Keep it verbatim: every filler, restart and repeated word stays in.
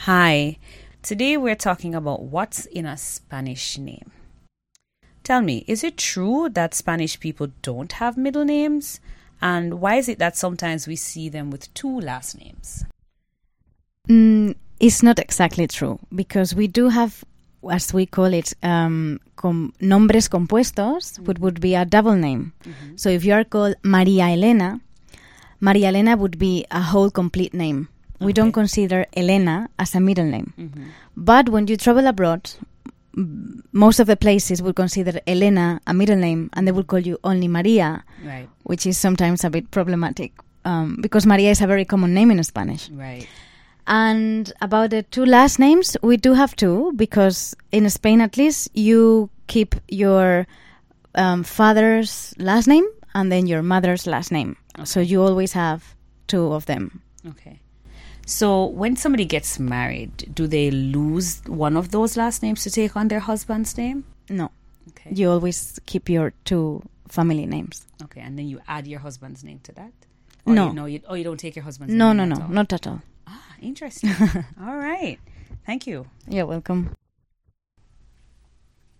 Hi. Today we're talking about what's in a Spanish name. Tell me, is it true that Spanish people don't have middle names? And why is it that sometimes we see them with two last names? Mm, it's not exactly true, because we do have, as we call it, um, com- nombres compuestos, mm-hmm. which would be a double name. Mm-hmm. So if you are called María Elena, María Elena would be a whole complete name. We okay. don't consider Elena as a middle name. Mm-hmm. But when you travel abroad, m- most of the places will consider Elena a middle name, and they will call you only María, right. which is sometimes a bit problematic, um, because María is a very common name in Spanish. Right. And about the two last names, we do have two, because in Spain at least, you keep your um, father's last name and then your mother's last name. Okay. So you always have two of them. Okay. So when somebody gets married, do they lose one of those last names to take on their husband's name? No. Okay. You always keep your two family names. Okay, and then you add your husband's name to that? Or no. You, no, you, oh, you don't take your husband's no, name? No, no, no, not at all. Ah, interesting. All right. Thank you. You're welcome.